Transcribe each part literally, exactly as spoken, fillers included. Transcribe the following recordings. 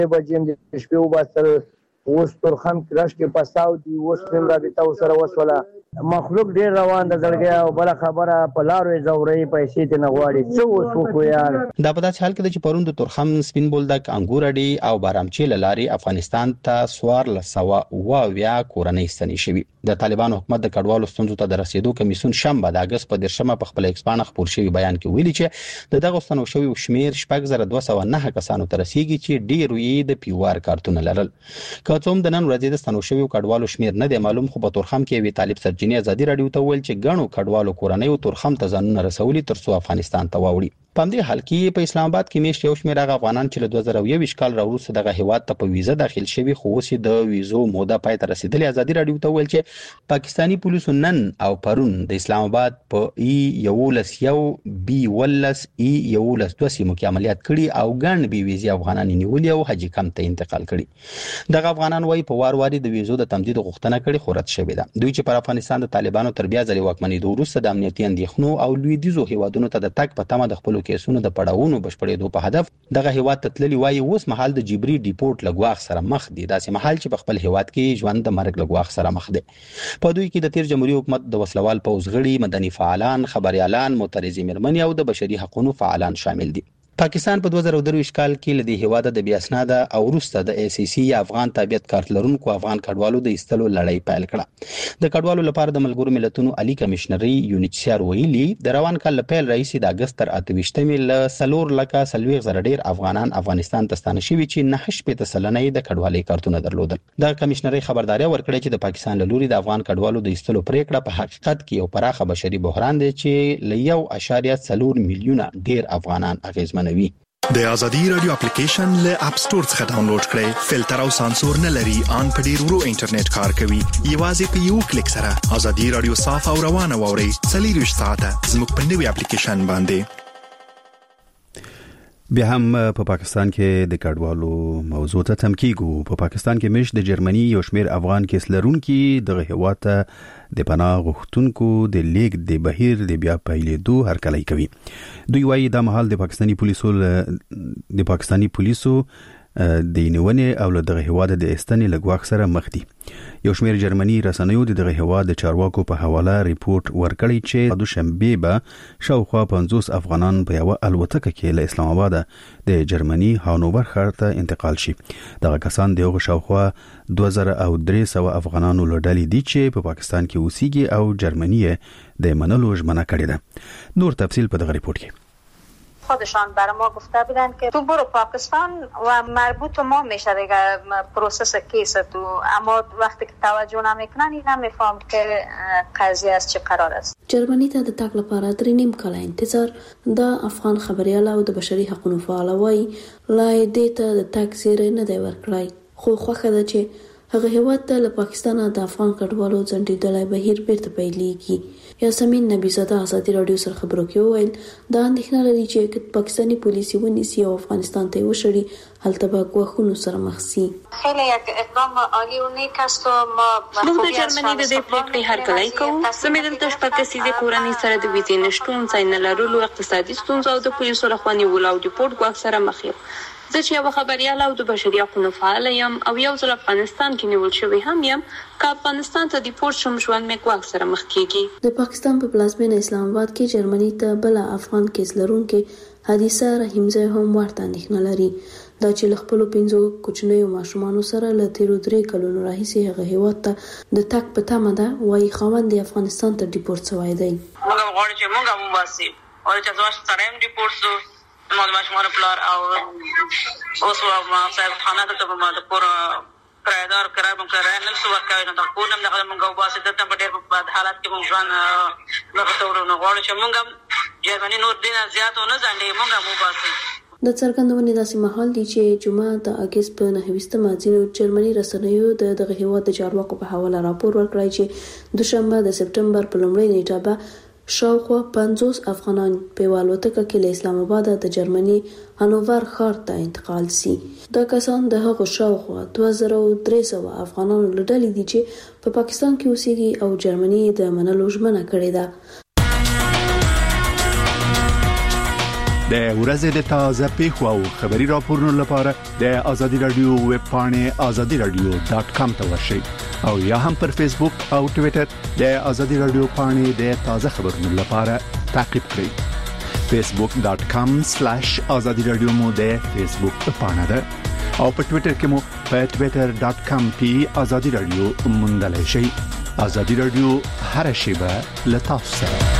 بجیم د شپې وباسل اوس تورخم کراش کې پساو دی اوس نن رابطه سره وسوله مخلوق ډیر روان د زړګي او بل خبره په لارو زوري پیسې ته نغواړي څو اوس وکړو یار. دا په داسې حال کې چې پروند تورخم سپین بولدک انګور اډي او بارامچی لاري افغانستان ته سوار لسوا واویا کورنۍ ستنې شوی. د طالبان حکومت د کډوالو ستونزو ته د رسیدو کمیسون شنبه د اگست په دیرشمه په خپل ایکسپان خبر شوی بیان کې ویلي چې د دغه ستنو شوی شمیر شپږ زره دوه سوه نه کسانو ته رسیدي چې ډیر یې د پیوار کارتونه لرل. که څوم د نن ورځې د ستنو شوی کډوالو شمیر نه دی معلوم خو په تورخم کې وی طالب سرجنی ازادي رادیو ته ویل چې غنو کډوالو کورنۍ او تورخم ته ځانونه رسولي ترڅو افغانستان ته واوړي. په دې حال کې په اسلام آباد کې میشت یو شمېر هغه افغانان چې له دوه زره یوویشت کال راوروسته دغه هیواد ته په ویزه داخل شوي خو اوس د ویزو موده پای ته رسیدلې. ازادي رادیو ته ویل چې پاکستاني پولیسو نن او پرون د اسلام آباد په ای یولس یو بي ولس ای یولس دوه سیمو کې عملیات کړي او ګڼ بي ویزې افغانان نیولي او حاجی کمپ ته انتقال کړي. دغه افغانان وايي په وار واري د ویزو د تمدید غوښتنه کړي خو رد شوې ده. دوی چې پر افغانستان د طالبانو تر بیا ځلې واکمنېدو وروسته د امنیتي اندېښنو او لویدیځو هیوادونو ته د تګ په تمه د خپلو کیسونو د پړاو ونو بشپړېدو په هدف دغه هیواد ته تللی وایي اوس مهال د جبري ډیپورت لګواخ سره مخ دي. داسې مهال چې په خپل هیواد کې ژوند د مرګ لګواخ سره مخ دي. په دوی کې د تیر جمهوریت حکومت د وسلوال پوځ غړي، مدني فعالان، خبريالان، معترضي مېرمنې او د بشري حقوقو فعالان شامل دي. پاکستان په دوه زره درویشت کال کې له دې هیواده د بیا اسناده او وروسته د ای سی سی یا افغان تابعیت کارت لرونکو افغان کډوالو د ایستلو لړۍ پیل کړه. د کډوالو لپاره د ملګرو ملتونو عالی کمشنري یونیچر ویلي د روان کال له پیل راهیسې د اگست تر اته ویشتمې له څلور لکه څلوېښت زره ډیر افغانان افغانستان ته ستانه شوي چې نهه شپېته سلنه یې د کډوالۍ کارتونه درلودل. د کمشنري خبرداري ورکړې چې د پاکستان له لوري د افغان کډوالو د ایستلو پریکړه په حقیقت کې یو پراخه بشري بحران دی چې له یو اشاریه څلور میلیونه ډیر افغانان اغیزمنوي. د ازادي رادیو اپلیکیشن له اپ سٹور څخه ډاونلوډ کړئ. فلټر او سانسور نه لري، ان په ډیر ورو انټرنیټ کار کوي. یوازې په یو کلیک سره ازادي رادیو صاف او روانه واورئ. څلور ساعته زموږ په نوې اپلیکیشن باندې. بیا هم په پاکستان کې د کډوالو موضوع ته تم کیږو. په پاکستان کې مش د جرمني یو شمیر افغان کیس لرونکي دغه هیواد ته د پناه غوښتونکو د لیک د بهیر د بیا پیلېدو هرکلی کوي. دوی وايي دا مهال د پاکستاني پولیسو د پاکستاني پولیسو د نیونې او له دغه هیواد د استنې لګواخ سره مخ دي. یو شمیر جرمني رسنیو د دغه هیواد د چارواکو په حواله ریپورت ورکړی چې د شنبه به شاوخوا پنځوس افغانان په یو الوتکه کې له اسلام آباد د جرمني هانوور ښار ته انتقال شي. دغه کسان دغه شاوخوا دوه زره او درې سوه افغانانو له ډلې دي چې په پاکستان کې اوسېږي او جرمنی د منلو ژمنه کړې ده. نور تفصیل په دغه ریپورت کې. خودشان برای ما گفته بودن که تو برو پاکستان و مربوط ما میشه دیگه پروسس کیس تو، اما وقتی که توجه نمیکنن این نمیفهم که قضیه از چه قرار است. جرمنی ته د تاک لپاره درې نیم کاله انتظار د افغان خبريال او د بشري حقوقو فعال وای لای دې ته د تاک زیری نه دی ورکړای. خو خوخه ده چې هغه هیواد ته له پاکستان د افغان کډوالو ځنډېدلای بهیر بیرته پیلېږي. یاسمین نبی زاده ازادي رادیو سره خبرو کې وویل دا اندېښنه لري چې پاکستاني پولیس ونیسي او افغانستان ته وشړي هلته به ګواښونو سره مخ شي. خیلی یک اقدام عالی و نیک است و ما موږ د جرمني د دې پریکړې هرکلی کوو. زموږ دلته شپږ کسیزې کورنۍ سره د ویزې نشتون، ځای نه لرلو، اقتصادي ستونزو او د پولیسو لخوا نیولو او ډیپورت ګواښ سره مخ یم. زه چې یو خبريال او د بشري حقوقو فعال یم او یو ځل افغانستان کې نیول شوی هم یم، که افغانستان ته ډیپورت شم ژوند مې ګواښ سره مخ کیږي. د پاکستان په پلازمینه اسلام آباد کې جرمني ته بل افغان کیس لرونکي حادثه رحیمزی هم ورته اندېښنه لري. دا چې له خپلو پنځو کوچنیو ماشومانو سره له تیرو درې کلونو راهیسې هغه هیواد ته د تګ په تمه ده. وایي خاوند یې افغانستان ته ډیپورت شوی دی. موږ غواړو چې موږ هم وباسي او چې زما سره هم ډیپورت شو. ما د ماشومانو پلار او اوس ما صاحب خانه ته ما د کور کرایدار کرای مونږ کرای نن څو ورکوي نو د کور هم دغه مونږ وباسي دلته په ډېر بد حالت کې مونږ ژوند دغه ته ورنه غواړو چې مونږ هم جرمني نور دینه زیات ونه ځنډي مونږ هم وباسي. د څرګندونې داسې مهال دی چې جمعه د اگست په نهه ویشتمه ځینو جرمني رسنیو د دغه هیواد د چارواکو په حواله راپور ورکړی چې دوشنبه د سپټمبر په لومړۍ نیټه به شاوخوا پنځوس افغانان په یوه الوتکه کې له اسلام آباد د جرمني هانوور ښار ته انتقال شي. دا کسان د هغو شاوخوا دوه زره او درې سوه افغانانو له ډلې دي چې په پاکستان کې اوسېږي او جرمني د منلو ژمنه کړې ده. د ورځې د تازه پیښو او خبري راپورونو لپاره د آزادي رادیو ویب پاڼه آزادي رادیو ډاٹ کام ته ورشئ او یا هم پر فیسبوک او ټوئیټر د آزادي رادیو پاڼه د تازه خبرونو لپاره تعقیب کړئ فیسبوک ډاٹ کام سلیش آزادي رادیو مو د فیسبوک پاڼه ده او په ټوئیټر کې مو په ټوئیټر ډاٹ کام پی آزادي رادیو موندلای شئ آزادي رادیو هر شیبه لتاسو سره.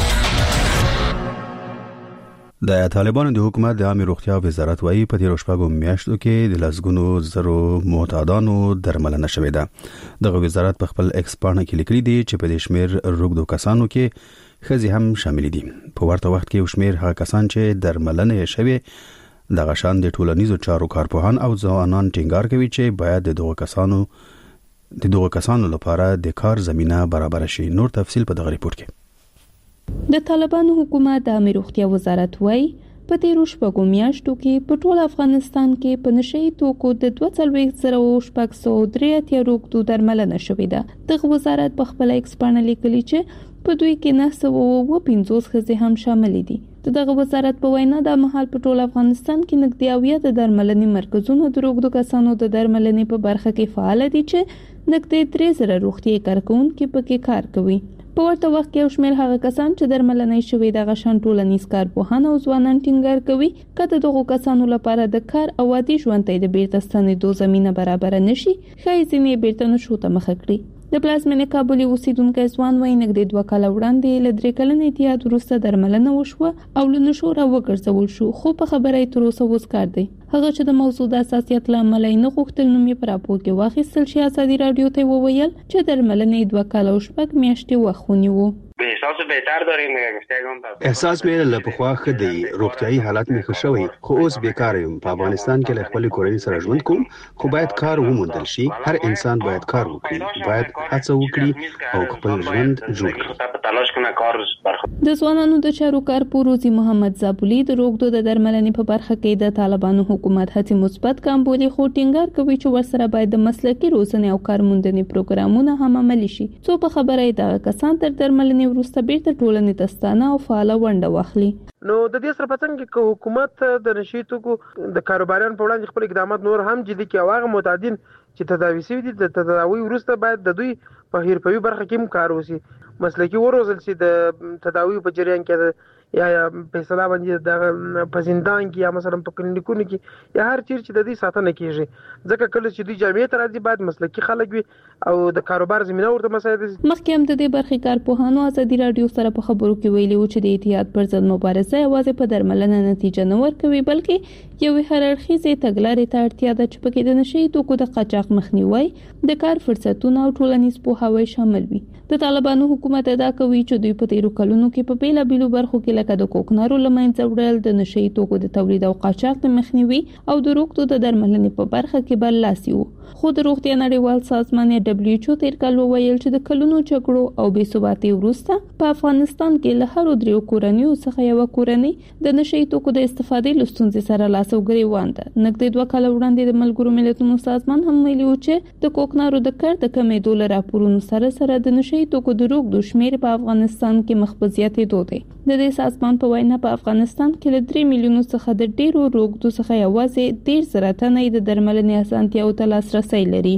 د طالبانو د حکومت د عامه روغتیا وزارت وايي په تیر شپږو میاشتو کې د لسګونو زرو معتادانو درملنه شوې ده. دغه وزارت په خپل ایکس پاڼه کې لیکلي دي چې په دې شمیر روغدو کسانو کې خزي هم شامل دي. په ورته وخت کې شمیر هغه کسان چې درملنه یې شوې د غشان د ټولنیزو چارو کارپوهان او ځوانان ټینګار کوي چې باید د دغه کسانو د دغه کسانو لپاره د کار زمينه برابر شي. نور تفصيل په دغه ریپورت کې. د طالبانو حکومت د عامه روغتیا وزارت وايي په تیرو شپږو میاشتو کې په ټول افغانستان کې په نشئی توکو د دوه څلوېښت زره شپږ سوه درې اتیا روغتو درملنه شوې ده. دغه وزارت په خپل ایکس پاڼه لیکلي چې په دوی کې نه سوه اووه پنځوس ښځې هم شامل دي. دغه وزارت په وینا د مهال په ټول افغانستان کې نږدې اویا د درملنې مرکزونو د روغتو کسانو د درملنې په برخه کې فعال دي چې نږدې درې زره روغتي کارکونکو پکې کار کوي. په ورته وخت کې شمیر هغه کسان چې درملنې شوې د غشن ټولنیز کارپوهان او ځوانان ټینګار کوي کله دغه کسانو لپاره د کار او عادي ژوند ته د بیرته ستنېدو زمينه برابر نشي ښایي ځینې بیرته نشو ته مخ کړي. د پلازمینې کابل اوسیدونکو ځوان وایي نږدې دوه کاله وړاندې له درې کلن اتحاد وروسته درملنه وشوه او له نشو راوګرځول شو خو په خبره یې تر اوسه وسکار دی. هغه چې د موضوع د اساسیت له امله نه غوښتل نوم یې پر راپور کې واخیستل شي آزادي رادیو ته وویل چې درملنې دوه کاله او شپږ میاشتې وخت ونیو. احساس بهتر داریم احساس مې له پخوا ښه دی روغتیايي حالت مې ښه شوی خو اوس بیکار یم. په افغانستان کې له خپل کورنۍ سره ژوند کوم خو باید کار وموندل شي. هر انسان باید کار وکړي باید هڅه وکړي او خپل ژوند جوړ کړي. د ځوانانو د چارو کارپو روزي محمد زابولي د روغتو د درملنې په برخه کې د طالبانو حکومت هڅې مثبت کامبولي خو ټینګار کوي چې ورسره باید د مسلکي روزنې او کارموندنې پروګرامونه هم عملي شي څو په خبره یې د کسان تر درملنې وروسته بیرته ټولنې ته ستانه او فعاله ونډه واخلي. نو د دې سره پڅنګ کې حکومت د نشئی توکو د کاروباریانو په وړاندې خپل اقدامات نور هم جدي کوي او هغه معتادین چې تداوي شوي دي د تداوي وروسته باید د دوی په حرفوي برخه کې هم کار وشي مسلکي وروزل شي د تداوي په جریان کې یا یا په سلا باندې د پزندان کې یا مثلا په کلینیکونو کې یا هر چیر چې د دې ساتنه کیږي ځکه کله چې دوی جامعې ته راځي باید مسلکي خلک وي او د کاروبار زمينه ورته مساعد شي. مخکې هم د دې برخې کارپوهانو آزادي رادیو سره په خبرو کې ویلي و چې د اتحاد پر ضد مبارزه یوازې په درملنه نتیجه نه ورکوي بلکې یو هر اړخیزې تګلارې ته اړتیا ده چې پکې د نشئی توکو د قاچاق مخنیوي د کار فرصتونو او ټولنیز پوهاوی شامل وي. د طالبانو حکومت ادا کوي چې دوی په تیرو کلونو کې په بیلابیلو برخو کې لکه د کوکنارو لمنځه وړل د نشئی توکو د تولید او قاچاق د مخنیوي او د روغتو د درملنې په برخه کې برلاسي وو. خو د روغتیا نړیوال سازمان یا دبليو ایچ او تیر کال وویل چې د کلونو جګړو او بې ثباتۍ وروسته په افغانستان کې له هرو دریو کورنیو څخه یو کورنۍ د نشئی توکو د استفادې له ستونزې سره لاس او ګریوان ده. نږدې دوه کاله وړاندې د ملګرو ملتونو سازمان هم ویلي و چې د کوکنارو د کار د کمېدو له راپورونو سره سره د نشئی توکو د روغتو شمیر په افغانستان کې مخ په زیاتېدو دی. د دې سازمان په وینا په افغانستان کې له درې میلیونو څخه د ډیرو روغتو څخه یوازې ډیر زره تنه د درملنې اسانتیاو ته لاسرسی لري.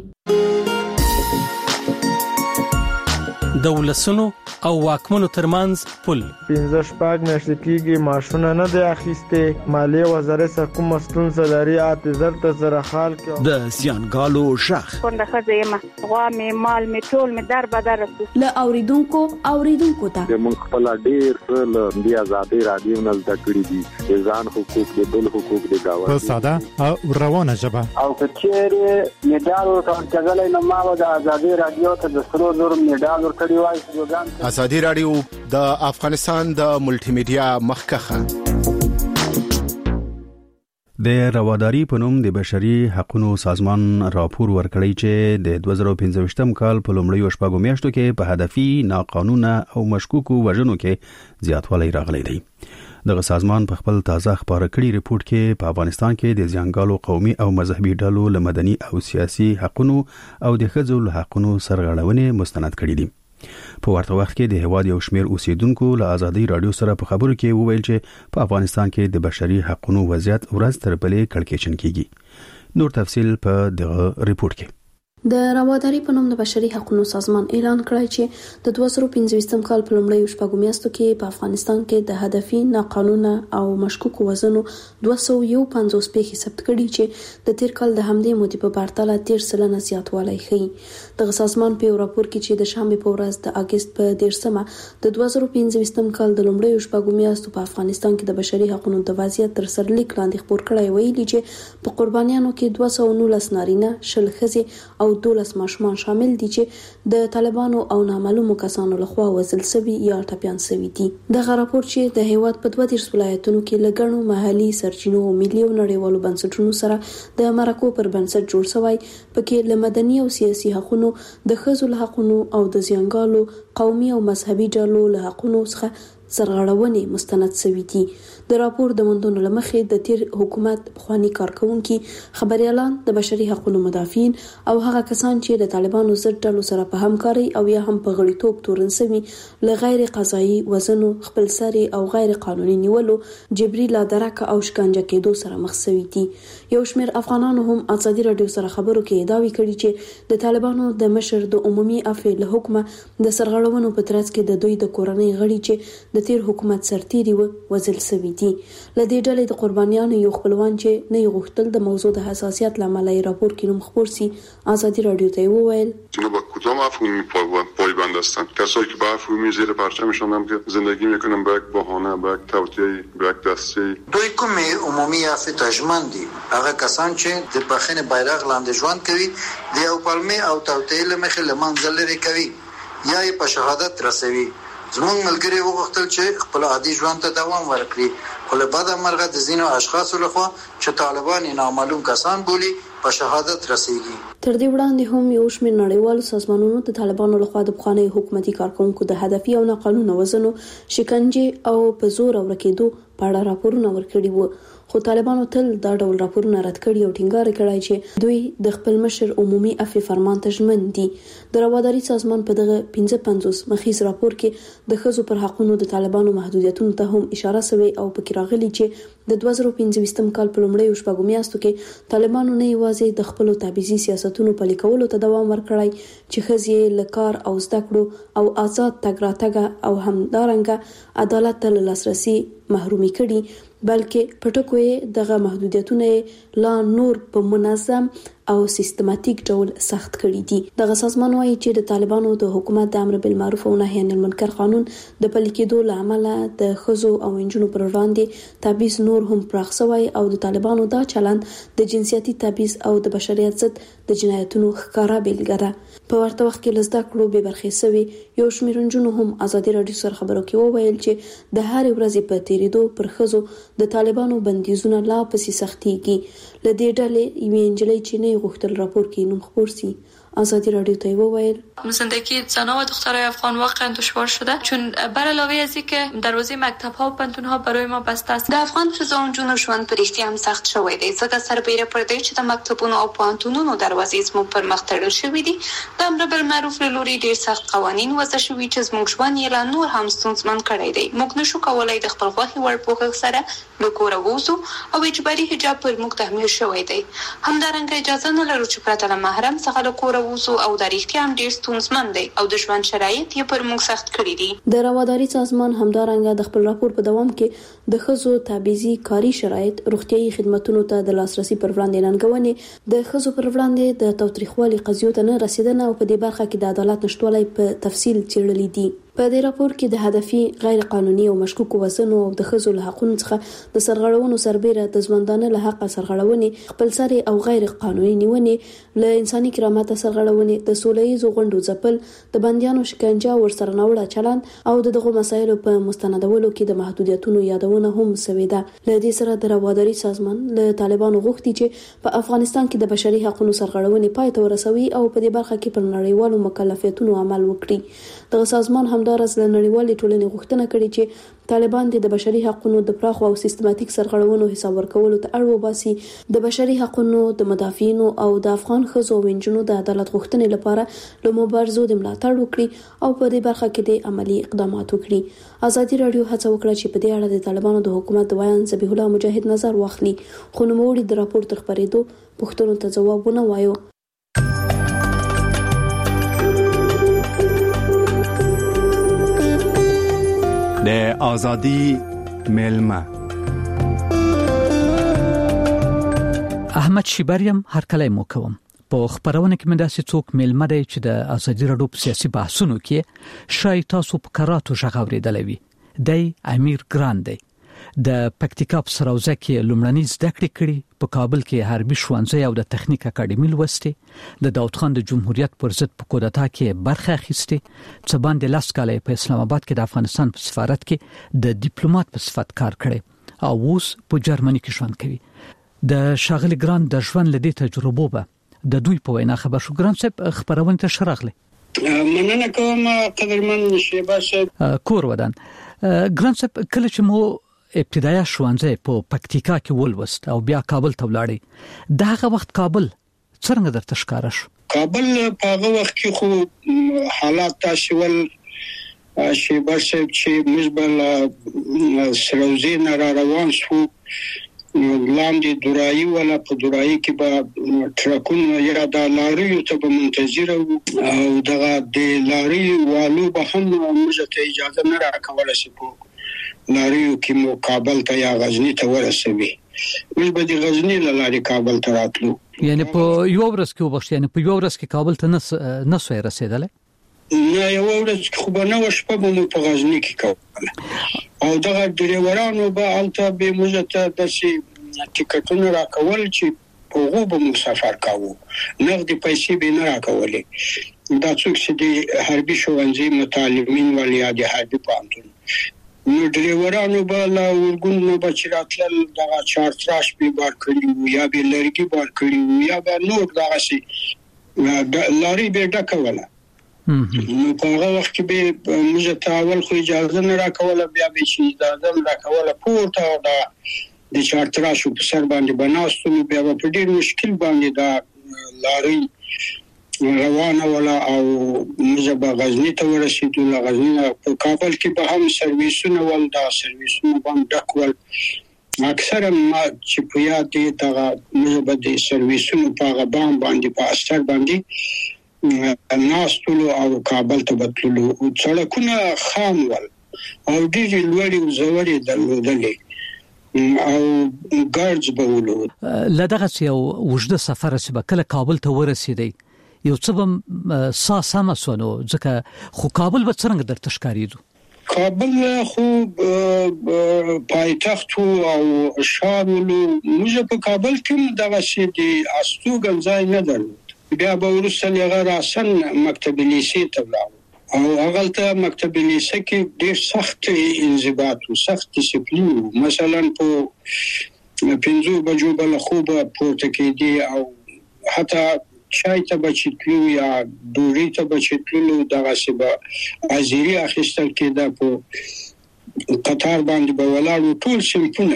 د ولسونو او واکمنو ترمنځ پل پنځه شپږ میاشتې کېږي معاشونه نه دی اخیستې مالیې وزارت سره کومه ستونزه لري اته زر ته زره خال کې د زیانګالو شخ کونډه ښځه یم غوا مې مال مې ټول مې در بدر له اوریدونکو اوریدونکو ته موږ خپل ډیر څه له بیا آزادۍ رادیو نه زده کړي دي د ځان حقوق د بل حقوق د گاوند په ساده او روانه ژبه او کچېره میډال ورکړل نو ما د آزادۍ رادیو ته د سرو زر میډال ورکړی وای آزادي رادیو د افغانستان د ملټي میډیا مخکخه د رواداری په نوم د بشري حقوقو سازمان راپور ورکړی چې د دوه زره پنځه کال په لومړیو شپږو میاشتو کې په هدفي ناقانونه او مشکوکو وژنو کې زیاتوالی راغلی دی. دغه سازمان په خپل تازه خبره کړي ریپورت کې په افغانستان کې د ځانګالو قومي او مذهبي ډلو له مدني او سیاسي حقوقو او د ښځو له حقوقو سرغړونې مستند کړي دي. په ورته وخت کې د هواد یو شمېر اوسیدونکو له ازادي رادیو سره په خبرو کې وویل چې په افغانستان کې د بشري حقوقو وضعیت ورځ تر بلې کړکېچن کیږي. نور تفصيل په دغه ریپورت کې. د رواداري په نوم د بشري حقوقو سازمان اعلان کړی چې د دوه زره پنځه کال په لومړیو شپږو میاشتو کې په افغانستان کې د هدفي ناقانونه او مشکوکو وزنو دوه سوه پنځوس پیښې ثبت کړي چې د تیر کال د همدې مودې په پرتله تیر سلنه زیاتوالی ښیي. دغه سازمان په راپور کې چې د شنبه په ورځ د اگست په دیرشمه د دوه زره پنځه کال د لومړیو شپږو میاشتو په افغانستان کې د بشري حقوقو د وضعیت تر سرلیک لاندې خبر کړی ویلي چې په قربانیانو کې دوه سوه نولس نارینه، شل ښځې او دولس ماشومان شامل دي چې د طالبانو او نامعلومو کسانو لخوا وژل شوي یا ټپيان شوي دي. دغه راپور چې د هیواد په دوه دیرش ولایتونو کې لګڼو محلي سرچینو او ملي او نړیوالو بنسټونو سره د مرکو پر بنسټ جوړ شوی، پکې له مدني او سیاسي حقوقو، د ښځو له حقوقو او د زیانګالو قومي او مذهبي ډلو له حقوقو څخه سرغړونې مستند شوي دي. د راپور د موندونو لمخې د تیر حکومت پخوانی کارکونکي، خبريالان، د بشري حقوقو مدافعین او هغه کسان چې د طالبانو ضد ډلو سره په همکاري او یا هم په غړیتوب تورن شوي له غیر قضایي وزنو، خپلسري او غیر قانوني نیولو، جبري لادرکه او شکنجه کېدو سره مخ شوي دي. یو شمېر افغانانو هم ازادي رادیو سره خبرو کې ادعا کړې چې د طالبانو د مشر د عمومي عفو له حکمه د سرغړونو په ترڅ کې د دوی د کورنۍ غړي چې د تیر حکومت سرتيري و وزل شوي دي. لدې ډلې د قربانیانو یو خپلوان چې نه غوښتل د موضوع د حساسیت لامل یې راپور کې نوم خبر سي، ازادي رادیو ته وویل اینا با کدام مفهومی پایبند هستند؟ کسایی که به مفهومی زیر پرچمشان هم که زندگی میکنن به یک بهانه، به یک توطئه، به یک دسته. دوی کوم عمومي عفو تجمن دي، هغه کسان چې د بخښنې بیرغ لاندې ژوند کوي، د یو پلمې او توطئې له مخې له منځه لرې کوي یا یې په شهادت رسوي. زمونږ ملګري وغوښتل چې خپل عادي ژوند ته دوام ورکړي، خو له بده مرغه د ځینو اشخاصو لخوا چې طالبان نامعلوم کسان بولي په شهادت رسیږي. تر دې وړاندې هم یو شمېر نړیوالو سازمانونو د طالبانو لخوا د پخواني حکومتي کارکونکو د هدفي او ناقانونه وزنو، شکنجې او په زور ورکېدو په اړه راپورونه ورکړي وو، خو طالبانو تل دا ډول راپورونه رد کړي او ټینګار کړی چې دوی د خپل مشر عمومي عفو فرمان ته ژمن دي. د رواداري سازمان په دغه پنځه پنځوس مخیز راپور کې د ښځو پر حقوقو د طالبانو محدودیتونو ته هم اشاره شوې او پکې راغلي چې د دوه زره پنځه کال په لومړیو شپږو میاشتو کې طالبانو نه یوازې د خپل تبعیضي سیاستونو پلي کولو ته دوام ورکړی چې ښځې له کار او زده کړو او آزاد تګ راتګ او همدارنګه عدالت ته لاسرسي محرومي کړي، بلکې پټکوي دغه محدودیتونه لا نور په منظم او سیستماتیک ډول سخت کړي دي. دغه سازمان وايي چې د طالبانو د حکومت د امر بالمعروف او نهي عن المنکر قانون د پلي کېدو له امله د ښځو او نجونو پر وړاندې تبعیض نور هم پراخ شوی او د طالبانو دا چلند د جنسیتي تبعیض او د بشریت ضد د جنایتونو ښکاره بیلګه ده. په ورته وخت کې لزده کړو به برخې سوي یو شمېر نجونو هم ازادي رادیو سره خبرو کې وویل چې د هر ورځې په تیریدو پر ښځو د طالبانو بندیزونه لا پسې سختيږي. لدې ډلې یوې نجلۍ چې نه غوښتل راپور کې نوم خبر سي، ازادی رادیو ته وویل زندگی زنان و دخترای افغان واقعا دشوار شده، چون بر علاوه از اینکه دروازه مکتب ها و پانتون ها برای ما بسته است. د افغان ښځو او نجونو ژوند په رښتیا هم سخت شوی دی، ځکه سربیره پر دې چې د مکتبونو او پانتونونو دروازې زموږ پر مخ تړل شوې دي. د امر بالمعروف له لوري ډېر سخت قوانین وضع شوي چې زموږ ژوند یې لا نور هم ستونزمن کړی دی. موږ نشو کولای د خپل خوښې وړ پوښښ سره له کوره ووځو او اجباري حجاب پر موږ تحمیل شوی دی. همدارنګه اجازه نه لرو چې پرته له محرم څخه له کوره ووځو او د رښتیا هم ډېر ستونزمن دی او د ژوند شرایط یې پر موږ سخت کړي دي. د رواداري سازمان همدارنګه د خپل راپور په دوام کې د ښځو تبعیضي کاري شرایط، روغتیايي خدماتو ته د لاسرسي پر وړاندې ننګونې، د ښځو پر وړاندې د تاوتریخوالي قضیو ته نه رسیدنه او په دې برخه کې د عدالت نشټوالی په تفصیل څېړلي دي. په دې راپور کې د هدفي غیر قانوني او مشکوکو وزنو او د ښځو له حقوقو څخه د سرغړونو سربیره د ژوندانه له حق سرغړونې، خپلسري او غیر قانوني نیونې، له انساني کرامت سرغړونې، د سولهییزو غونډو ځپل، د بندیانو شکنجه او ورسره ناوړه چلند او د دغو مسایلو په مستندولو کې د محدودیتونو یادونه هم شوې ده. له دې سره د رواداري سازمان له طالبانو غوښتي چې په افغانستان کې د بشري حقوقو سرغړونې پای ته ورسوي او په دې برخه کې پر نړیوالو مکلفیتونو عمل وکړي. دغه سازمان هم همدارس له نړیوالې ټولنې غوښتنه کړې چې طالبان د بشري حقوقو د پراخو او سیستماتیک سرغړونو حساب ورکولو ته اړ وباسي، د بشري حقوقو د مدافعین او د افغان ښځو او نجونو د عدالت غوښتنې لپاره له مبارزو د ملاتړ وکړي او په دې برخه کې د عملی اقدامات وکړي. ازادي رادیو هڅه وکړه چې په دې اړه د طالبانو د حکومت د وایان ذبیح الله مجاهد نظر واخلي، خو نوموړي د راپور تر خپرېدو پوښتنو ته ځواب ونه وایو. د ازادي ملما احمد شیبریم هر کله مو کوم په خبرونه کې مې داسې څوک ملما دی چې د ازادي رادیو په سیاسي بحثونو کې شای تاسو په کراتو ژغورېدلې وي. دی امیر ګران دی د پکتیکا په سراوزه کې لومړنۍ زده کړې کړې، په کابل کې حربي ښوونځی او د تخنیک اکاډمي لوستې، د داود خان د جمهوریت پر ضد په کودتا کې برخه اخیستې، څه باندې لاس کاله په اسلام آباد کې د افغانستان په سفارت کې د ډیپلوماټ په صفت کار کړی او اوس په جرمني کې ژوند کوي. د شاغلی ګران د ژوند لدې تجربه به د دوی په وینا خبر شو. ګران صاحب خبرونه ته شرغله مننه کوم قدرمن شیبه صاحب کور ودان. ګران صاحب کله چې مو ابتدایي ښوونځی په پکتیکا کې ولوست او بیا کابل ته ولاړی، دغه وخت کابل څنګه درته ښکاره شو؟ کابل په هغه وخت کې خو حالات تاسو ول شیبه صاحب چې موږ بل سروزي نه را روان شو، لاندې دورایي ولا په دورایي کې به ټرکونه یا د لاریو ته به منتظر او دغه د لاري والو به هم موږ ته اجازه نه راکوله چې په لاریو کې مو کابل ته یا غزنی ته ورسوي. موږ به د غزنی له لارې کابل ته راتلو. یعنی په یو ورځ کې وبښت، یعنی په یو ورځ کې کابل ته نه نه سوی رسیدل؟ نه یو ورځ خو به نه وشپه به مو په غزنی کې کوله او دغه ډریورانو به الته به موږ ته داسې ټیکټونه راکول چې په هغو به مو سفر کاوه، نغدي پیسې به نه راکولې. دا څوک چې د حربي ښوونځي متعلمین ولې یا د حربي پوهنتون نو ډریورانو به لا ورګونو به چې راتلل دغه چارتراش به بار کړي وو یا به لرګي بار کړي وو یا به نور دغه شي لاري به ډکوله. نو په هغه وخت کې به موږ ته اول خو اجازه نه راکوله، بیا به چې اجازه راکوله پورته دا د چارتراش په سر باندې بناستو، بیا په ډیر مشکل باندې دا لاري روانه ولا او موږ به غزنی ته ورسېدو. له غزنی په کابل کې به هم سرویسونه ول دا سرویسونه باندې ډکول. اکثره ما چې په یاد دي دا موږ به د سرویسونو په غبان باندې په اثر باندې ناستلو او کابل ته بتلو. سړکونه خام ول او ډېر لوړې او زورې درلودلې او ګارډز به ولو. لدغه یو وجده سفر چې به کله کابل ته ورسېدی یو څه به ساسمه سونو ځکه خو کابل به څنګه درته ښکارېدو؟ کابل خو پایتخت او شاملو موږ په کابل کې دغه شی دی استوګنځای نه درلود. بیا به ورسره لغه راسن مکتب لیسې ته ولاړو او هغه ته مکتب لیسې کې ډېر سخت انضباط او سخت ډیسپلین، مثلا په پنځو بجو بل خوب پورته کېدی او حتی چای ته بچیتلو یا دوری ته بچیتلو دغه سبا ازيري اخیستل کېده، په قطار باندې به ولاړو ټول سمپونه.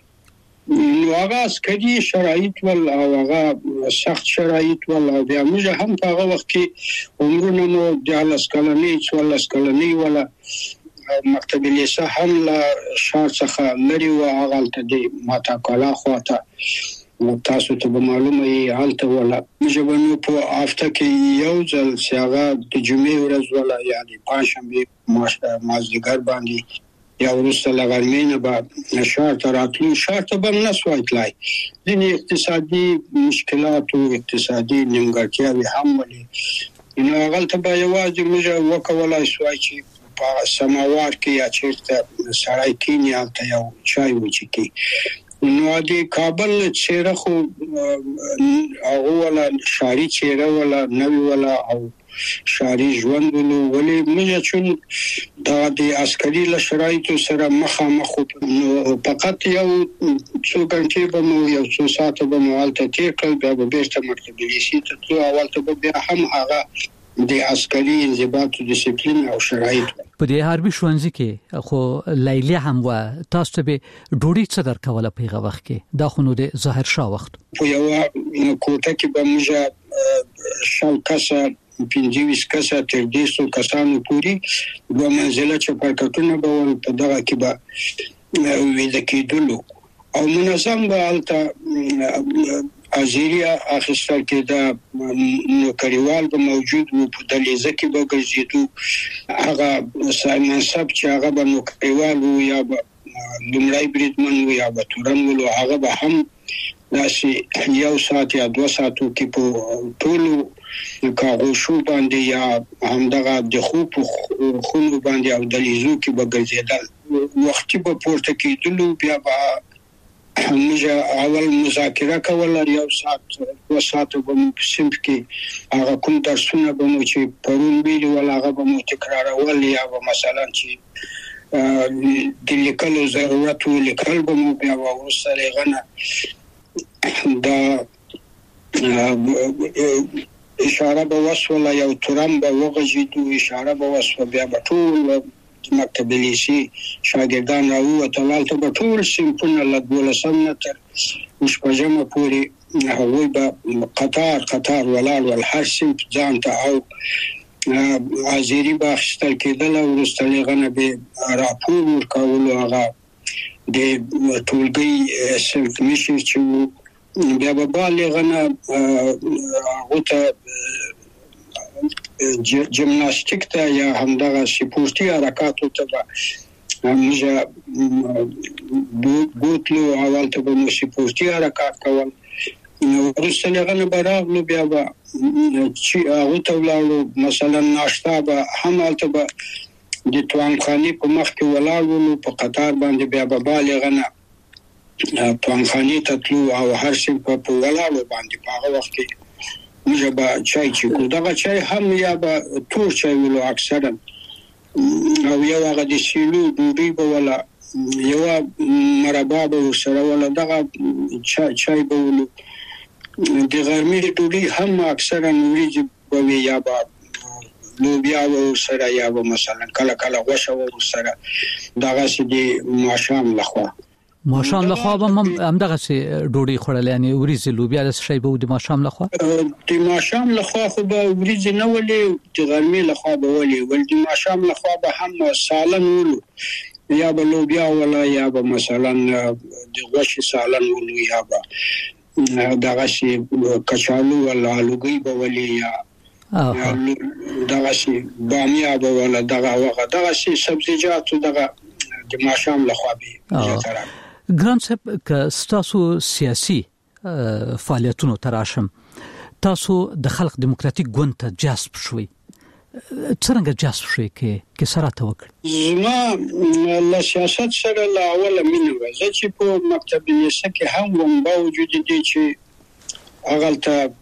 نو هغه عسکري شرایط ول او هغه سخت شرایط ول او بیا موږ هم په هغه وخت کې عمرونه مو د لاس کلنۍ څوارلس کلنۍ ولا مکتب لیسه هم لا شار څخه لري و هغه ته د ماتا کلا خواته تاسو ته معلومه یې حالت ولا مجبنو په هفته کې یو ځل سیاغه د جمعې ورځ ولا یعنی پنځشنبه مازدیګر باندې یا ورسته لغرمینه به شهر ته راتلو. شهر ته به نه سوای تلای، ځینې اقتصادي مشکلات او اقتصادي نیمګړتیاوې هم ولې نو هغه ته به یوازې موږ وکولای سوای چې په سماوار کې یا چیرته سړی کینی هلته یو چای وچکي. نو د کابل چیرې خو هغه ولا شاري چیرې ولا نوی ولا او شاري ژوند ولې موږ چې دا د عسکري لشرایطو سره مخامخ فقط یو څو غنټې به مو یو څو ساعته به مو حالت تیر کړ، بیا به بیرته مکتب لیسې ته تلو. اول ته بیا هم هغه د عسکري انضباط او ډیسپلین او شرایط په دې حربي ښوونځي کې خو لیلی هم و تاسو ته به ډوډۍ څه درکوله په هغه وخت کې دا خو نو د ظاهر شاه وخت په یو کوټه کې به موږ شل کسه پنځه ویشت کسه تر دې څو کسانو پوری دوه منزله چپرکټونه به ول په دغه کې به وېد کېدلو او منظم به البته ازیریا اخیستل کې دا نوکریوال به موجود وو په دلیزه کې به ګرځېدو هغه سایمن سب چې هغه به نوکریوال وو یا به لمړی بریدمن وو یا به تورن وو هغه به هم داسې یو ساعت یا دوه ساعتو کې په ټولو کاغوشو باندې یا همدغه د خوب خونو باندې او دلیزو کې به ګرځېدل وختي به پورته کېدلو بیا به موږ اول مذاکره کوله یو ساعت دوه ساعت به په صنف کې هغه کوم درسونه به مو چې پرون ویلي ول هغه به مو تکرارول یا به مثلا چې د لیکلو ضرورت و لیکل به مو بیا وروسته غنه دا اشاره به وسوله یو تورم به وغږیدو اشاره به وسوله بیا به ټول مکتب لیسي شاګردان راووتل ته به ټول صنفونه له دولسم نه تر شپږمه پورې هغوی به قطار قطار ولاړ ول هر صنف ځان ته او ازيري به اخیستل کېدل او وروسته غنه به راپور ورکول هغه د ټولګي صنف مشر چې بیا به بالغنه هغه جمناستیک ته یا همدغه سپورتي حرکاتو ته موږ بوتلو اول ته به سپورتي حرکات کول وروسته لغنه براغلو بیا به چې هغه ته ولاړو مثلا ناشته به هم البته به د توانخاني په مخ کې ولاړو په قطار باندې بیا به بالغنه توانخاني ته تلو او هر څه په ولاړو باندې په هغه وخت کې موږ به چای چې کو دا چای هم یا به تور چای ولو اکثرا او یو هغه د سیلو ډوډۍ به ولا یو مربا به سره ولا دغه چای چای به ولو د غرمې ډوډۍ هم اکثرا وریجې به یا به لوبیا و سره یا به مثلا کله کله غوښه و سره دغه سي د ماشام لخوا ماشام لخوا به هم دغه سي ډوډۍ خورل یعنی وریځ لوبیا د شی به د ماشام لخوا د ماشام لخوا خو به وریځ نه ولې د غرمې لخوا به ولې ول د ماشام لخوا به هم سالن ولو یا به لوبیا ولا یا به مثلا د غوښې سالن ولو یا به دغه سي کچالو ولا الوګي به ولې یا دغه سي بامیه به ولا دغه وغه دغه سي سبزیجات دغه د ماشام لخوا به ګران صاحب که تاسو سیاسي فعالیتونو تراشم تاسو د خلق دیموکراتیک ګوند ته جذب شوي څنګه جذب شوي کې کې سره توکل زما له سیاست سره لا اوله مینه و چې په مکتب لیسه کې هم وم باوجود دي چې اغلطه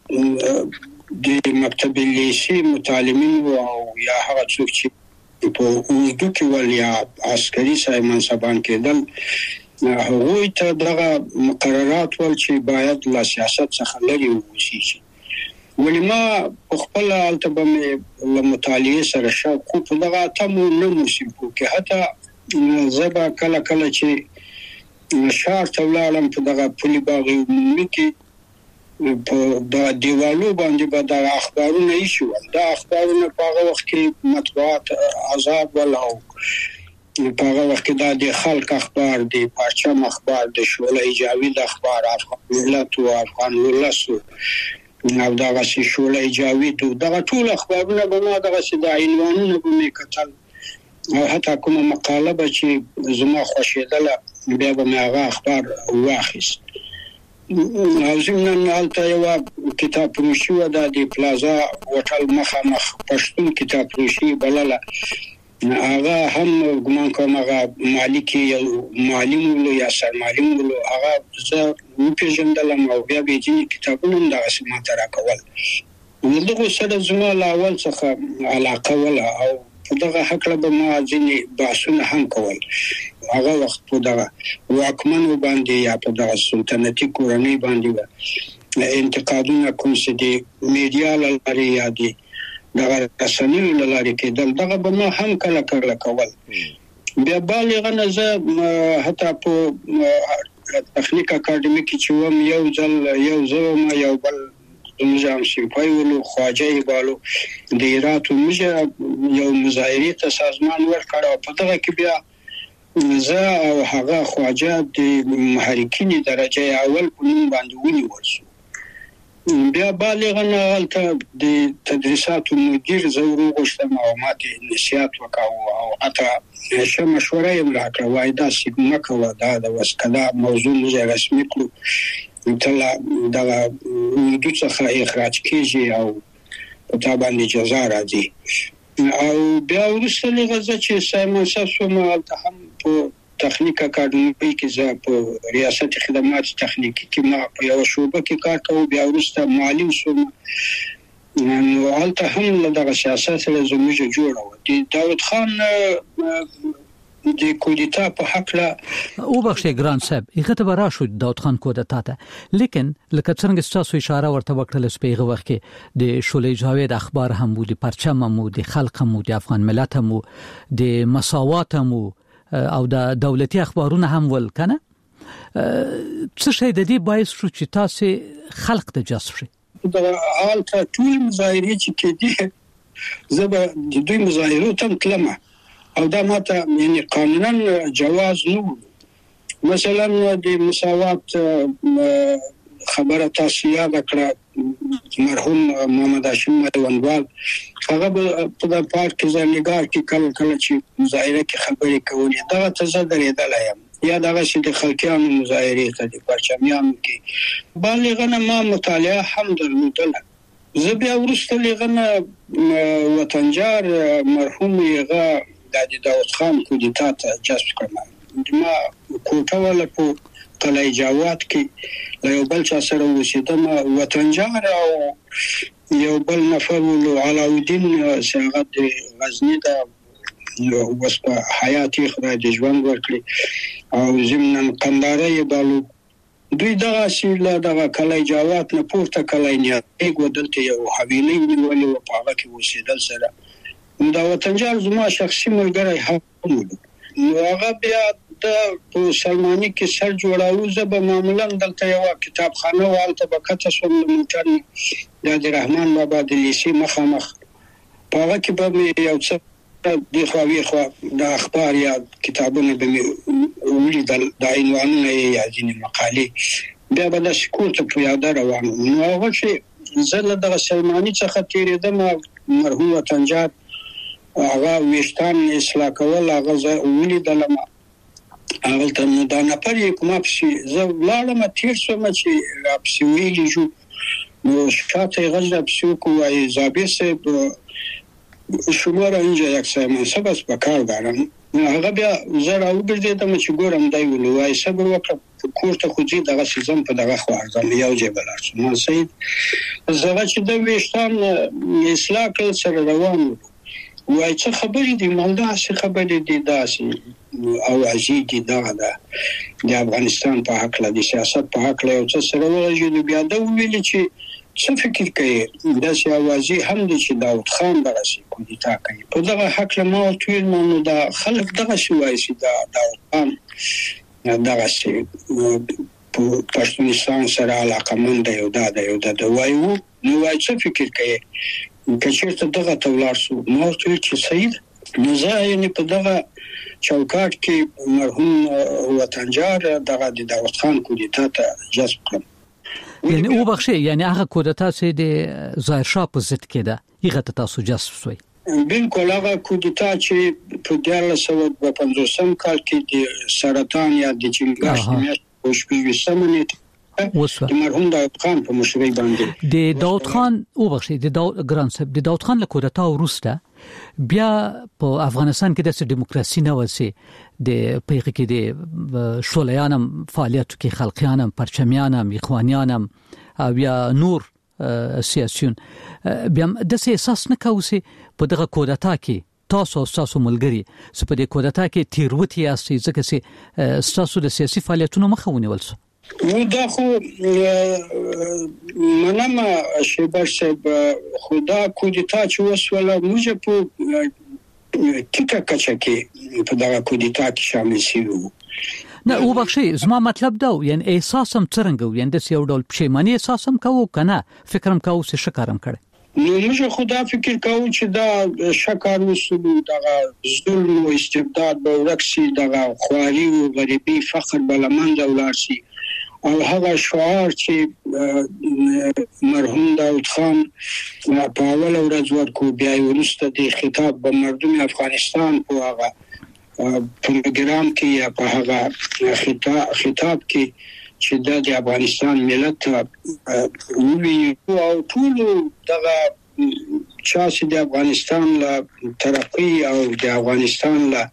د مکتب لیسه متعلمین او یا هغه څوک چې په اردو کې ولیا عسکري سای منصبان کېدل هغوی ته دغه مقررات ول چې باید له سیاست څخه لري وشي ولی ما خپل البته له مطالعه سره شوق په دغه تمو نه موسم کې حتی زبا کله کله چې شهر ته ولاړم په دغه پولي باغ کې په د دیوالو باندې به د اخبارونه یې شو دا اخبارونه په هغه وخت کې مطبوعات آزاد ولاو په هغه وخت کې د خلک اخبار دی پرچم اخبار د شولای جاوید اخبار افغان ملت او افغان ولس نو دا غسی شولای جاوید دا ټول اخبارونه به ما دغه سي د عنوانونه به می کتل او حتی کومه مقاله به چې زما خوشیدله بیا به هغه اخبار واخیست او زمونږ حالته یو کتاب فروشي و د پلازا هوټل مخامخ پښتون کتاب فروشي بلله هغه هم ګمان کوم هغه مالک یو معلم ولو یا سر معلم ولو هغه زه پیژندلم او بیا به چې کتابونه د اسما ترا کول دغه سره زما لا اول څخه علاقه ولا او دغه حق له ما ځینې بحثونه هم کول هغه وخت په دغه واکمن باندې یا په دغه سلطنتي کورنۍ باندې انتقادونه کوم چې د میډیا لري یا دي دغه رسنیو لاري کېدل دغه به ما هم کله کله کول. بیا بالغ نه زه حتی په تخنیک اکاډمي کې چې وم یو ځل یو زوم یو بل نظام سیمپای ولو خواجه بالو د ایرات مجه یو مظاهره ته سازمان ورکړ په دغه کې بیا زه او هغه خواجه د محرکین درجه اول په نوم باندې ونیول شو. بیا بالغ نه غلطه د تدریساتو مدیر زورو غوښتم او ماته نصيحت وکاو او اته شه مشوره یې راکړه وای دا سیګما کوه دا د وسکدا موضوع نه رسمي کړو تل دا د څخه اخراج کیږي او په تابع جزا راځي. او بیا ورسره غزه چې سایمون ساسو ما هم په تخنیک اکاډمي کې زه په ریاست خدمات تخنیکی کې ما په یو شوبه کې کار کوم. بیا ورسته معلم شوم نو حالت هم دغه سیاست سره زموږ جوړه و. د داود خان د کودتا په حق لا او بخښه ګران صاحب هغه ته راشو داود خان کودتا ته لیکن لکه څنګه تاسو اشاره ورته وکړل سپیغه وخت کې د شولې جاوید اخبار هم وو د پرچم هم وو د خلق هم وو د افغان ملت هم وو د مساوات هم وو او د دولتي اخبارونه هم ول کنه څه شي د دې باعث شو چې تاسو خلق ته جذب شي. دا حالت ټول مظاهره چې کېدی زبر د دوی مظاهره تم کلمه او دا ماته یعنی قانونا جواز نه. مثلا د مساوات خبره تاسو یاد کړه مرحوم محمد هاشم مدونوال هغه په پارک کې ځانګړي کې کله کله چې مظاهره کې خبرې کولې دا ته زه درېدل یم یا دا چې د خلکیانو مظاهره ته د پرچمیانو کې بالغ نه ما مطالعه هم درلودله. زه بیا ورسته لغنه وطنجار مرحوم یغه د داود خان کودتا ته جذب کړم. ما کوټه ولا په قلعه جواد کې یو بل چا سره وسیدم وطنجار او یو بل نفر ولو علاءالدین څنګه د غزنی دا وس په حیاتي خدای د ژوند ورکړي او زمنن قنداره بالو دوی دغه شیله دغه قلعه جواد نه پورته قلعه نه یو دلته یو حویلی نیولې او په هغه کې وسیدل سره دا وطنجار زما شخصي ملګری هم نو هغه بیا د سلمانی کې سر جوړاو زبه معمولا دلته یو کتابخانه والته بکته سوم موټر د رحمان بابا د لیسي مخامخ په هغه کې به یو څه د خوي خو د اخبار یا کتابونه به ولیدل د عنوانونه یا ځینې مقالې بیا به د سکوت په یاد روان نو هغه چې زله د سلمانی څخه تیرېدم مرحوم وطنجار هغه وشتان اصلاح کول هغه ولیدل ما هغه ته نو دا نه پرې کومه چې زه لاړم تیر شوم چې راپسې ویلې جو نو شاته غږ راپسې کوی زابېسه شماره اینجا یک سایمان سبس بکار دارم هغه بیا زه راوګرځېدم چې ګورم دی ولې وای صبر وکړه کور ته خو ځي دغه سیزن په دغه خو ارزم یو جبل ارزم نو سید زه چې د وشتان اصلاح کول سره روان وای څه خبرې دي مالدا څه خبرې دي داسې او عزیزي دغه د افغانستان په حق له سیاست په حق له یو څه سره ورجو بیا دا ویل چې څه فکر کوي دا چې اوازي هم دي چې داود خان دغه شي کودتا کوي په دغه حق له ما ټول نو دا خلک دغه شي وایي چې دا داود خان دغه شي په پښتونستان سره علاقه مند یو دا یو د وایو نو وایي څه فکر کوي کچېرته دغه تولار سو نو چې سید نو زه یې په دغه چوکاټ کې مرحوم وطنجار دغه د داود خان کودتا ته جذب کړم. یعنی او بخشه یعنی هغه کودتا چې د ظاهر شاه په ضد کې ده هغه ته تاسو جذب شوي بالکل هغه کودتا چې په دیارلس سوه پنځوسم کال کې د سرطان یا د چنګاش میاشت په شپږم نیټه د مرحوم داود خان په مشرۍ باندې د داود خان او بخشه د داود ګران صاحب د داود خان له کودتا وروسته بیا په افغانستان کې د دیموکراسي نه وسی د پیغه کې د شولیانم فعالیت کې خلقیانم پرچمیانم اخوانیانم او یا نور سیاسيون بیا د احساس نه کوي په دغه کودتا کې تاسو تاسو ملګری سپه د کودتا کې تیروتی اسې ځکه چې تاسو د سیاسي فعالیتونو مخه ونیول شو و دا خو منم شیبر صاحب خدا کودتا چې وسوله موږ په ټیکه کچه کې په دغه کودتا کې شامل شوو. نه او بخشي زما مطلب دا یعنی احساسم څنګه یعنی د یو ډول پښیمانی احساسم کوو کنه فکرم کوو چې شکرم کړي. نو موږ خدا فکر کوو چې دا شکر وسلو دغه ظلم او استبداد به ورکسي دغه خواري او غریبي فقر بلمند ولارسي او هغه شعار چې مرحوم داود خان په اول ورځ ورکو بیا ورسته د خطاب به مردم افغانستان په هغه پروګرام کې یا په هغه خطاب خطاب کې چې د افغانستان ملت وی او ټول دغه چې د افغانستان له ترقی او د افغانستان له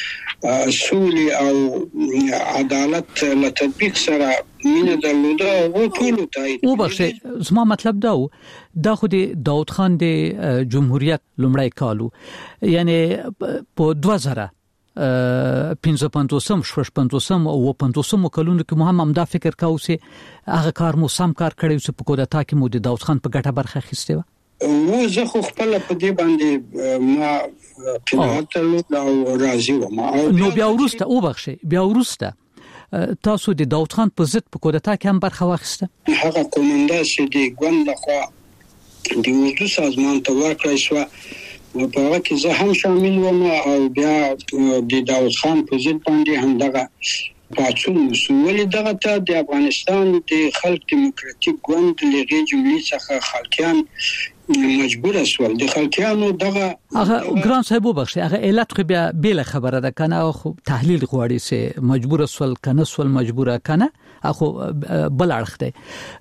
اصول او عدالت له تطبیق سره مینه درلوده او ټول تایید. او بخشه زما مطلب دا و دا خو د داود خان د جمهوریت لومړی کالو یعنی په دوه زره پنځه پنځوسم شپږ پنځوسم او پنځوسم کلونو کې مهم دا فکر کاوه چې هغه کار مو سم کار کړی چې په کودتا کې مو د داود خان په ګټه برخه اخیسته و. و زه خو خپل په دې باندې ما قناعت او راضي وم. نو بیا ورسته او بخشه بیا ورسته تاسو د داود خان په ضد په کودتا کې هم برخه واخیسته. هغه کومنده چې د ګوند خو د اردو سازمان ته ورکړی شو په هغه کې زه هم شامل وم او بیا د داود خان په ضد باندې هم دغه پاتون مسؤل دغه ته د افغانستان د خلک دیموکراتیک ګوند لغې جملې څخه خلکیان مجبور اسول د خلکیانو دغه هغه ګران صاحب وبخښي هغه علت خو بیا بیل خبره ده کنه خو تحلیل غواړي سه مجبور اسول کنه سول مجبوره کنه اخو بل اړخ دی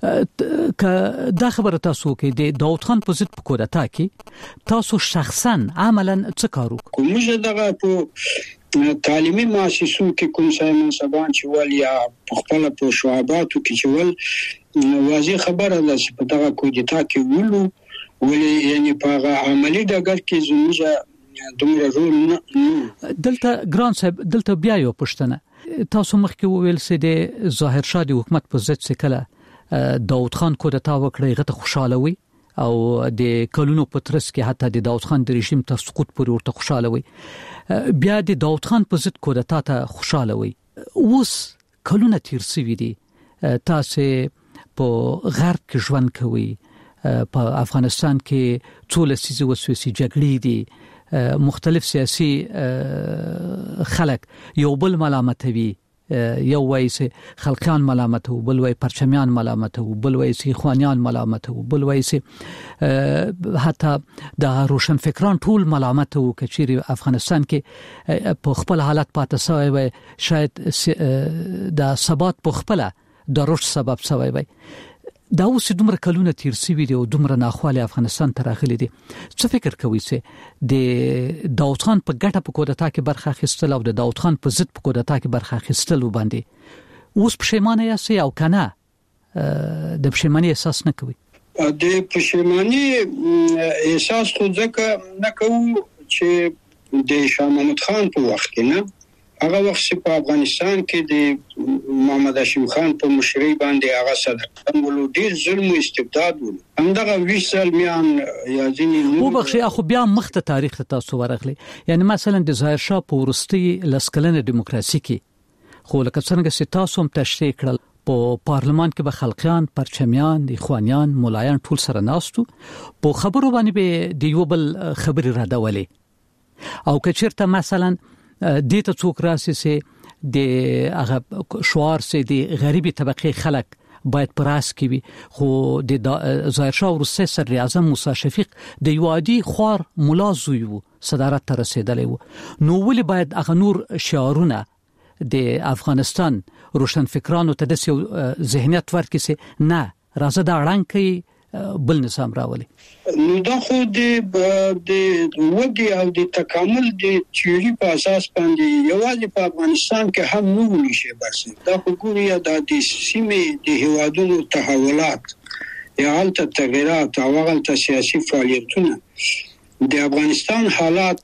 ک دا خبره تاسو کې د داود خان په ضد په کودتا کې تاسو شخصا عملاً څه کارو کومه دغه په تعلیمي مؤسسو کې کوم ځای منصبان چې ول یا خپل په شعباتو کې چې ول واضح خبره ده چې په دغه کودتا کې ولو ولې یعنی په عملی ډګر کې زموږه دومره رول نه دلته ګران صاحب دلته بیا یو پښتنه تاسو مخکې وویل چې د ظاهر شاه د حکومت په ضد څخه داود خان کودتا وکړي غته خوشاله وي او د کلونو په ترڅ کې حتی د داود خان د رژیم تر سقوط پورې ورته خوشاله وي بیا د داود خان په ضد کودتا ته خوشاله وي. اوس کلونه تیر شوي دي تاسو په غرب کې ژوند کوي په افغانستان کې څو لسیزه وسوسې جګړې دي مختلف سیاسي خلک یو بل ملامتوي یو وایي چې خلقیان ملامت او بل وایي پرچمیان ملامت او بل وایي چې خوانیان ملامت او بل وایي چې حتی د روشن فکران ټول ملامت او کچيري افغانستان کې په خپل حالت پاتې شوی وي شاید د ثبات په خپل د رشد سبب شوی وي. دا اوس دومره کلونه تیر شوي دي او دومره ناخواله افغانستان ته راغلي دي څه فکر کوي چې د داود خان په ګټه په کودتا کې برخه اخیستل او د داود خان په ضد په کودتا کې برخه اخیستل وباندې اوس پښیمانه یاست او کنه د پښیماني احساس نه کوي؟ د پښیماني احساس خو ځکه نه کوم چې د شاه محمود خان په وخت کې نه هغه وخت په افغانستان کې د محمد هاشم خان په مشرۍ باندې هغه صدر ولو ډیر ظلم او استبداد و همدغه ویش سلمیان یا ځینې نو بخښي اخو بیا مخته تاریخ ته تاسو ورغلي یعنی مثلا د ظاهر شاه په ورستي لسکلنه دیموکراسي کې خو لکه څنګه چې تاسو هم تشریح کړل په پارلمان کې به خلقیان پرچمیان اخوانیان مولایان ټول سره ناستو په خبرو باندې به د یو بل خبري را ډولې او کچیرته مثلا د ته څوک راسي سي د هغه شعار سي د غریبي طبقه خلک باید پراس کوي خو د ظاهر شاه ورسره سر اعظم موسی شفیق د یوادي خور مولا زوی وو صدارت ته رسیدلی وو نو ولې باید هغه نور شعارونه د افغانستان روشن فکرانو ته د ذهنیت ورکړي سي نه راځه دا اړان کوي بل نظام راولي. نو دا خو د د ودی او د تکامل د چيري په اساس باندې یوازې په افغانستان کې هم نه ونی شي بس دا خو ګوري دا د سیمې د هوادونو تحولات یا حالت تغیرات او غلط سیاسي فعالیتونه د افغانستان حالات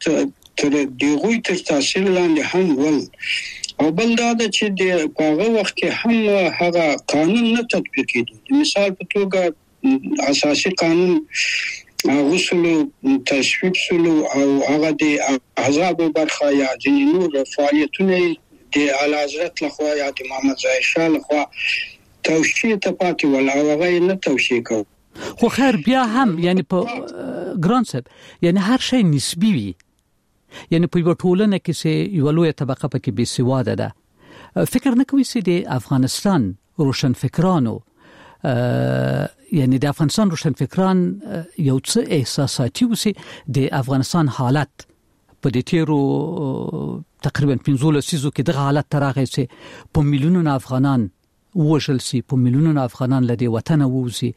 تر دغه تر تاثیر لاندې هم ول او بل دا چې د هغه وخت کې هم هغه قانون نه تطبیق کېده. مثال په توګه اساسي قانون غوښلو تشویق سلو او هغه د احزاب برخه یا د نور فعالیتونه د اعلی حضرت لخوا یا د محمد ظاهر شاه لخوا توشیه ته پاتې ول او هغه نه توشیه کو. خو خیر بیا هم یعنی په ګران صاحب یعنی هر شی نسبی وي، یعنی په یو ټولنه کې چې یو لوی طبقه پکې بي سواده ده. فکر نه کوي چې د افغانستان روشن فکرانو یعنی د افغانستان روشن فکران یو څه احساساتي وسی د افغانستان حالت په دې تیرو تقریبا پنځه لسیزو کې دغه حالت ترغه چې په میلیونونو افغانان وژل سي، په میلیونونو افغانان له دې وطن ووزي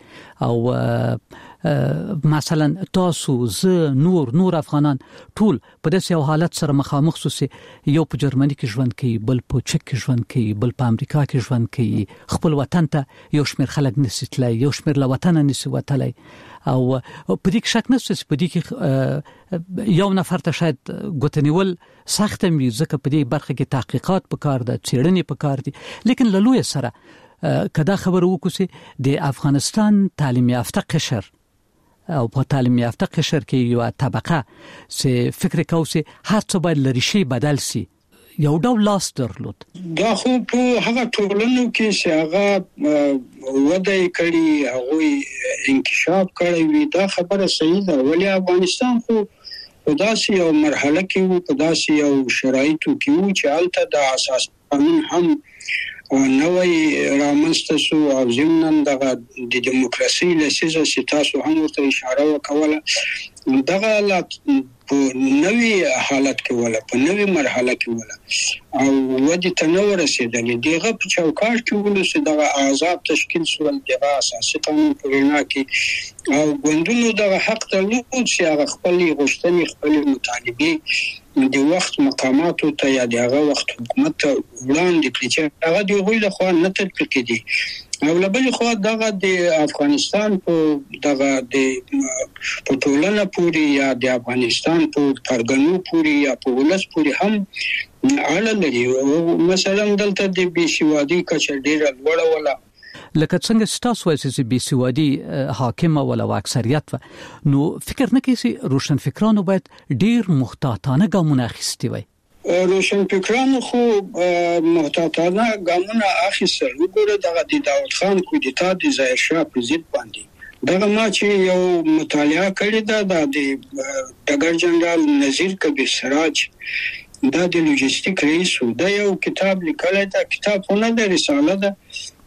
او مثلا تاسو زه نور نور افغانان ټول په داسې حالت سره مخامخ سوسي، یو په جرمني کې ژوند کوي، بل په چک کې ژوند کوي، بل په امریکا کې ژوند کوي، خپل وطن ته یو شمیر خلک نسیتلای، یو شمیر له وطن نسی وتلای او په دې کې شک نشته چې په دې کې یو نفر ته شاید ګوتنیول سخت وي ځکه په دې برخه کې تحقیقات پکار ده، څېړنې پکار دي. لیکن له لوی سره کدا خبر وکړو د افغانستان تعلیم یافته قشر او په تعلیم یافته قشر کې یو طبقه چې فکر کوي هر څه باید لري شي بدل سي، یو ډول لاس درلود. دا خو په هغه ټولنو کې چې هغه وده کړي هغه انکشاف کړی وي دا خبره صحیح ده، ولی افغانستان خو په داسې یو مرحله کې وو، په داسې یو شرایطو کې وو چې هلته د اساس قانون هم نوې رامنځته شو او ضمن دغه د دیموکراسي لسیزه چې تاسو هم ورته اشاره وکوله دغه په نوې حالت کې ولا په نوې مرحله کې ولا او ودی تنور رسیدلې دغه په چوکاټ کې ولوسه دغه آزاد تشکیل شو دغه اساسي قانون په وینا کې او ګوندونو دغه حق درلود چې هغه خپل غوښتنې خپل مطالبه د وخت مقاماتو ته یا دغه وخت حکومت ته وړاندې کړي چې هغه د غوښتنې خو نه تطبیق کړي او لبل خو دغه د افغانستان په دغه د په ټولنه پوری یا د افغانستان په پرګنو پوری یا په ولس پوری هم اړه لري. مثلا دلته د بيسوادي کچه ډیره لوړه ولا لکه څنګه ستاسو وایي بيسوادي حاکمه ولا اکثریت نو فکر نه کوي روشن فکرانو باید ډیر محتاطانه ګامونه اخیستي وي. روشن فکرانو خو محتاطانه ګامونه اخیستل. وګوره دغه د داود خان کودتا د ظاهر شاه په ضد باندې دغه ما چې یو مطالعه کړې ده د ډګر جنرال نذیر کبیر سراج دا د لوجستیک رئیس دا یو کتاب لیکلی دا کتاب خو نه د رساله ده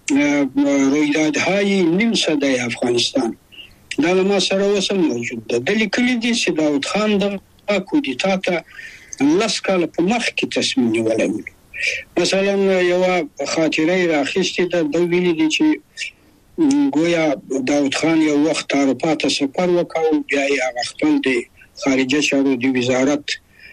رویدادهای نیم صده افغانستان دا ما سره اوس موجود ده. د لیکلي دي چې داود خان د کودتا ته لس کاله په مخ کې تصمیم نیولی. مثلا یو خاطره راخیستې ده د ویلي دي چې گویا داود خان یو وخت اروپا ته سفر وکاو بیا یې خپل د خارجه چارو د وزارت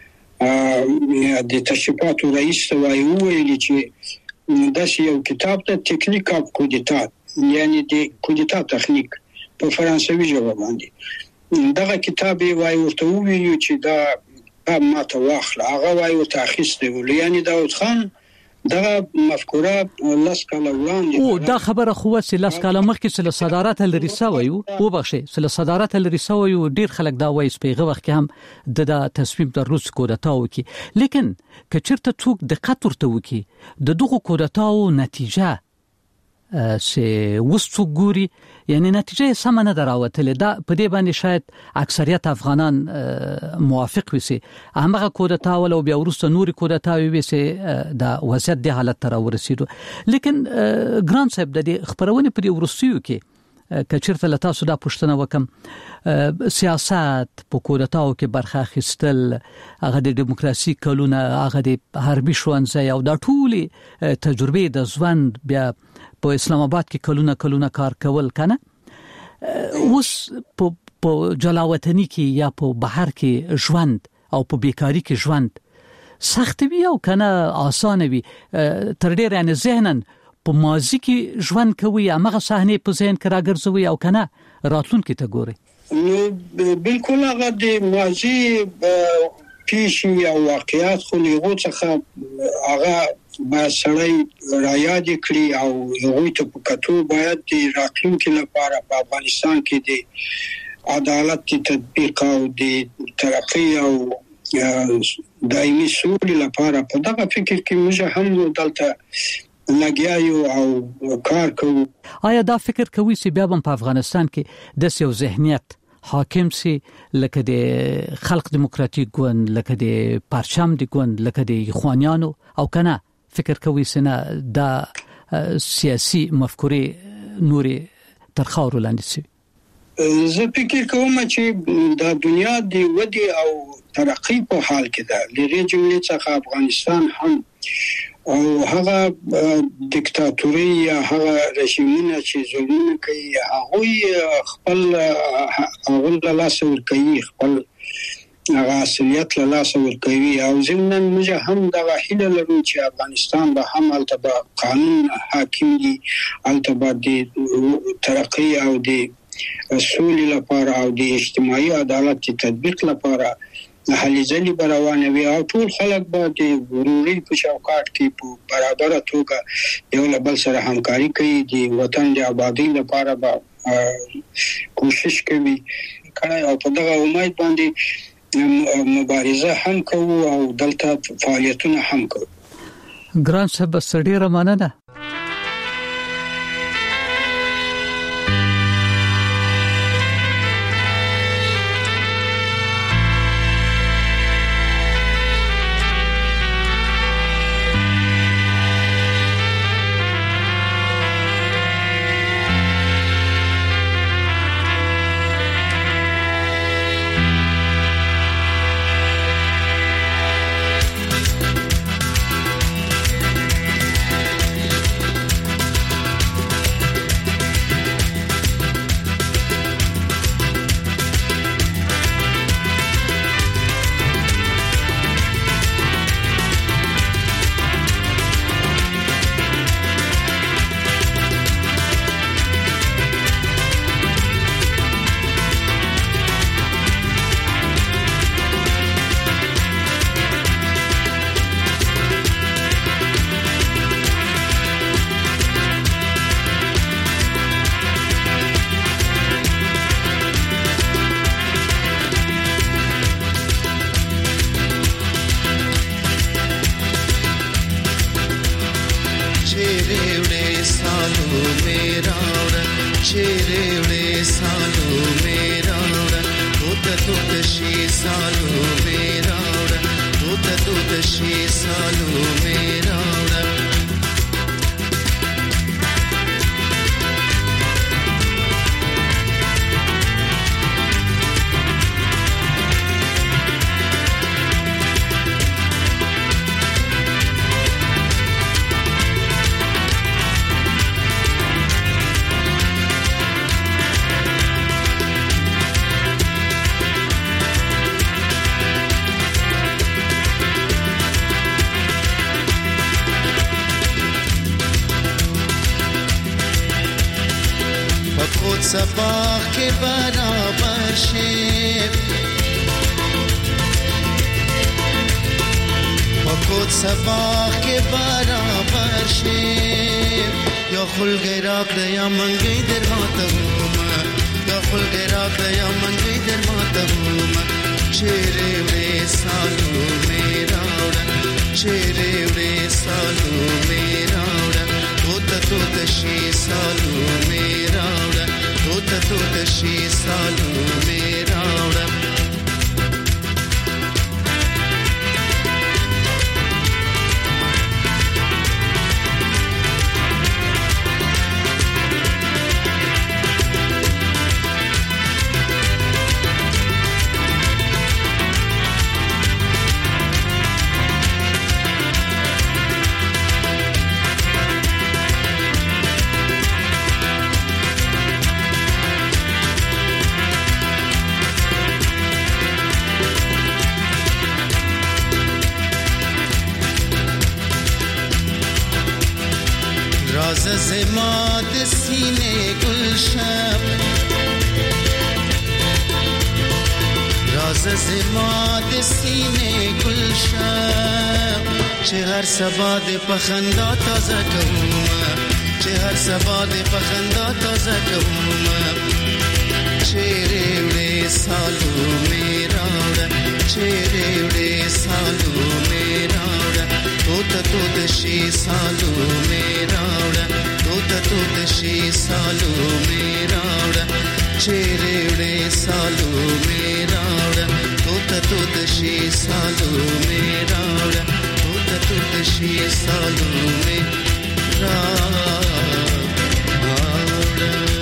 د تشریفاتو رئیس ته وایي ویلي چې داسې یو کتاب ته تکنیک اف کودتا یعنی د کودتا تخنیک په فرانسوي ژبه باندې دغه کتاب یې وایي ورته ویلي چې دا ما ته واخله هغه وایي ورته اخیستی ول یعنی داود خان دغه مفکوره لاس کاله وړاندې او دا خبره خو چې لاس کاله مخکې سره صدارت لري سوی او بخښي سره صدارت لري سوی او ډیر خلک دا وایي په هغه وخت کې هم د تصمیم در روس کودتا وکي. لیکن کچرته څوک دقت ورته وکي د دغه کودتاو نتیجه چې وسو ګوري یعنی نتیجه سم نه دراوتله دا په دې باندې شاید اکثریت افغانان موافق وي هغه کودتا ول او بیا ورسته نور کودتا وي چې دا وضعیت د حالت تر ورسېدو. لیکن ګران صاحب د خبرونه په ورسیو کې کچرته لتا سودا پښتنه وکم سیاست په کودتاو کې برخه اخیستل هغه د دیموکراسي کلونه هغه د حربي شوانځي او د ټولي تجربه د ژوند بیا په اسلام آباد کې کلونه کلونه کار کول کنه اوس په جلاوطنی کې یا په بهر کې ژوند او په بیکاری کې ژوند سخت وي او کنه آسان وي تر ډیر نه ذهنن په ماضی کې ژوند کوي هغه صحنه په ذهن کې راګرځوي او کنه راتلونکي ته ګوري. نو بالکل هغه د ماضی پیښې او واقعیات خو له څخه هغه با سړی را یاد کړی او هغه ته په کتو باید د راتلونکي لپاره په افغانستان کې د عدالت تطبیق او د ترقی او دایمي سولې لپاره په دغه فکر کې موږ هم دلته لګیایو او کار کوو. آیا دا فکر کوي چې بیا په افغانستان کې د یو ذهنیت حاکم سي لکه د خلق دیموکراتیک ګوند، لکه د پرچم د ګوند، لکه د اخوانیانو، او کنه فکر کوي چې نه دا سیاسي مفکورې نوري تر خاور لاندې سي؟ زه فکر کوم چې د دنیا د ودی او ترقی په حال کې ده. لري جملې څخه افغانستان هم او هغه دیکتاتوري یا هغه رژیمونه چې ظلمونه کوي هغه خپل هغه لاس ورکوي، خپل هغه اصلیت له لاس ورکوي او ضمن موږ هم دا هیله لرو چې افغانستان به هم التبا قانون حاکم دي، التبا د ترقی او د سولې لپاره او د اجتماعي عدالت تطبیق لپاره هلې ځلې روانوي او ټول خلک به د ورورۍ په چوکاټ کې په برابر توګه یو له بل سره همکاري کوي، د وطن د آبادی لپاره به کوشش کوي او په دغه امید باندې مبارزه هم کوو او دلته فعالیتونه هم کوو. ګران صاحب ډیره مننه. صباح के बराबर शेर وقود صباح के बराबर शेर या खुल गिराक या मंगी दर मातहूम या खुल गिराक या मंगी दर मातहूम शेरे वे सालू मेरा शेरे वे सालू मेरा तो तो शी सालू मेरा तो तो शी सालू मेरा زماد سینه گلشب راز تازه زما د سینې گلشن چې هر سبا د پخندا تازه کوم چې هر سبا د پخندا تازه کوم چیرې وړې سالو میرا وړه چیرې وړې سالو میرا وړه تو ته تو د شي سالو میرا وړه تو ته تو د شي سالو میرا وړه چیرې وړې سالو میرا وړه تو ته تو د شي سالو میرا وړه تو ته تو د شي سالو میرا وړه